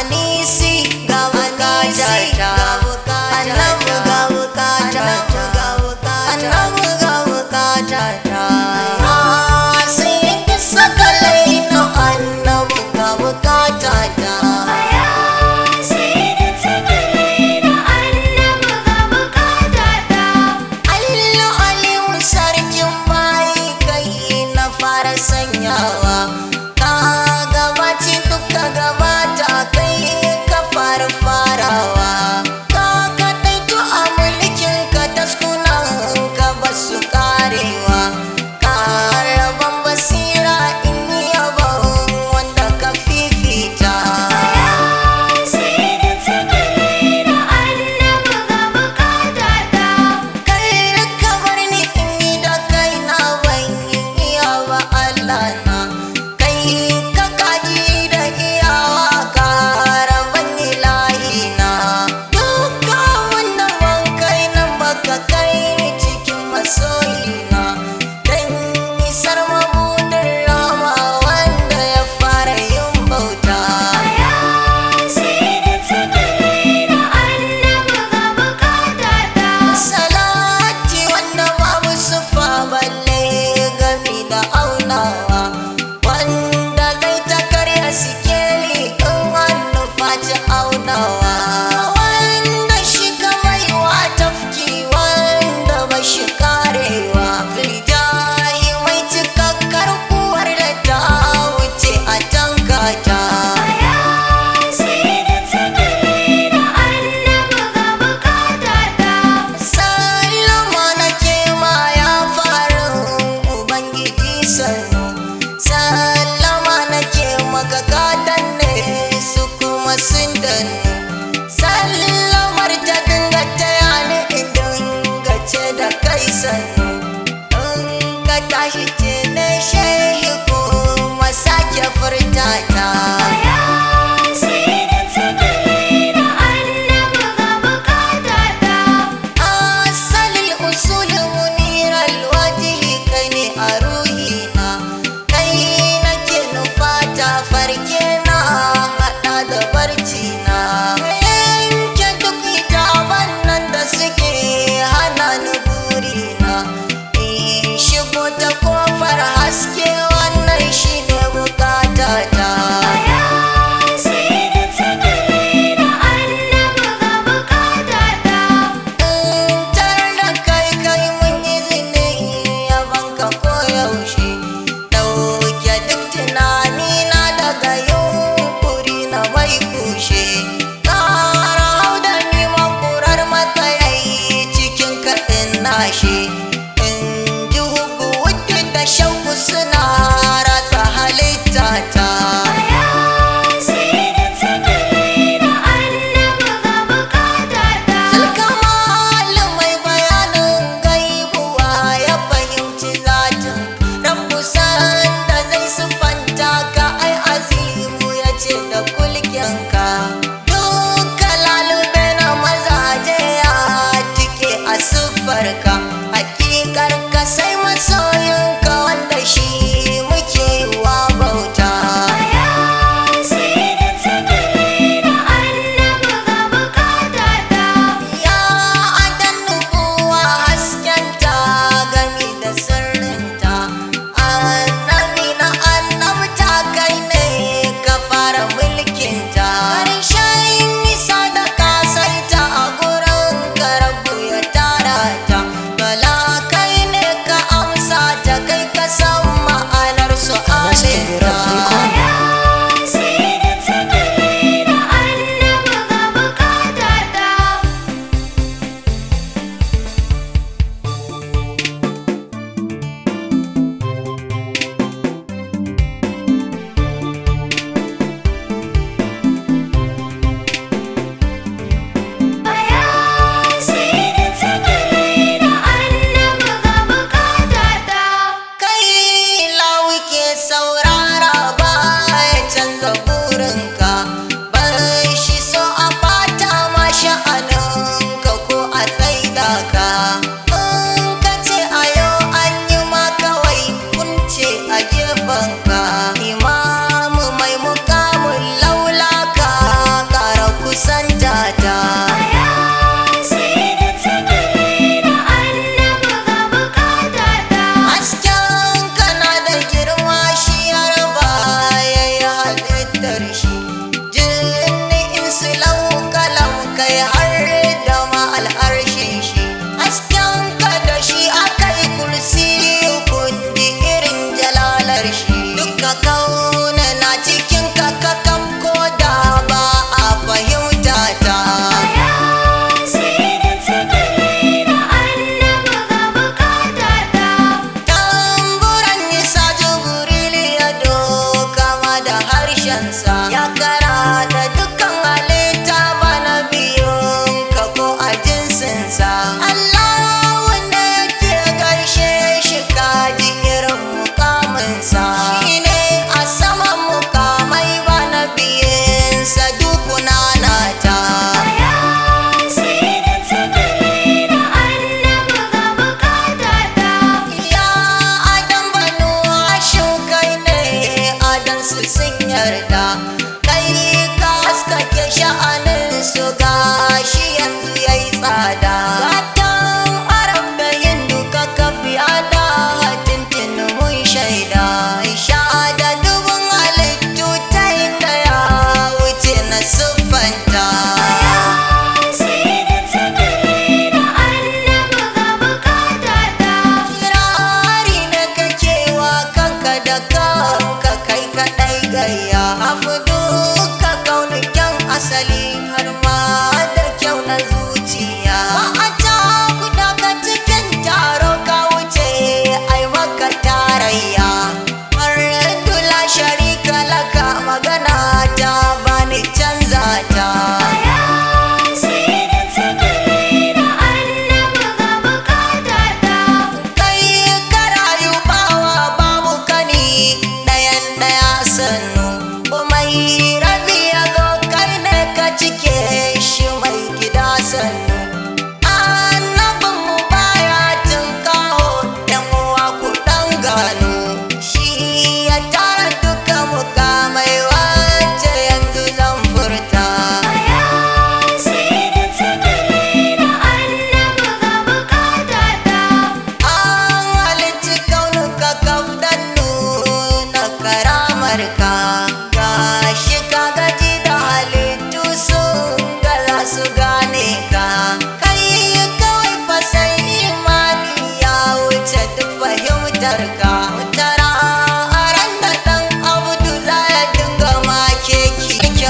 anisi ga bukatata, annabi ga bukatata, annabi ga bukatata. Sai ki sakalai na annabi ga bukatata. Sanyawa ka gabaci duka gabata kai ka farawa ka kaɗaitu a mulkin ka taskunan ka basu karewa ka rabon basira in yi yabon wanda ka fifita. Sallamar ta dinga taya ni in dinga ce da kai sannu, in ka tashi ce ne shehi kuma sake furta ta. Asalin usulin muniral wajihi kai ne a ruhina, kai nake nufata farke na haɗa da barci na. Suke hana ni burina in shigo ta kofar haske, wannan shi ne bukatata. Tar da kai mun izini yabanka koyaushe, ɗauke duk tunanina daga yunkuri na mai kushe. Nashe in ji hubu wuce da shauku suna ratsa halittata. Zulkamal mai bayanin gaibuwa ya fahimci zatin Rabbu sanda zai siffanta ka ai azimu ya ce da kulkinka. Duka lalube na mazaje ya tike a siffarka, hakikar ka sai masoyinka wanda shi muke wa bauta. Ya adan nubuwa haskenta gami da sirrinta, annabi na annabta kai ne ka fara mulkinta. Karshen nisa da kasaita a gurin ka Rabbu ya tara ta,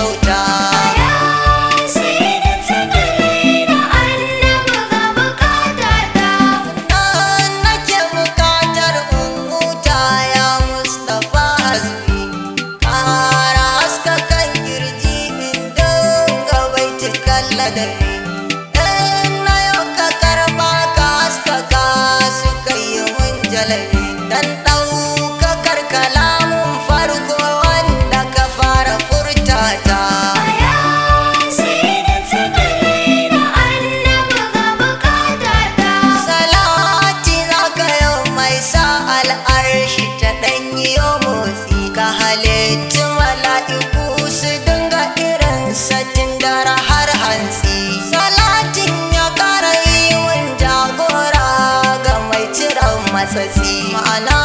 kyauta. Nake bukatar in huta ya Mustapha Hasbi, ƙara haska kan kirji in dinga baitukan ladabi. In na yau ka karɓa ka haskaka suka yi mun jalabi, dan ɗaukakar kalamun farko wanda ka fara furtata. Salati za ka yau mai sa al'arshi ta ɗanyi motsi, ka halittu mala'iku su dinga irin satin dare har hantsi. Salatin ya ƙara yi mun jagora ga mai ciran matsatsi, ma'ana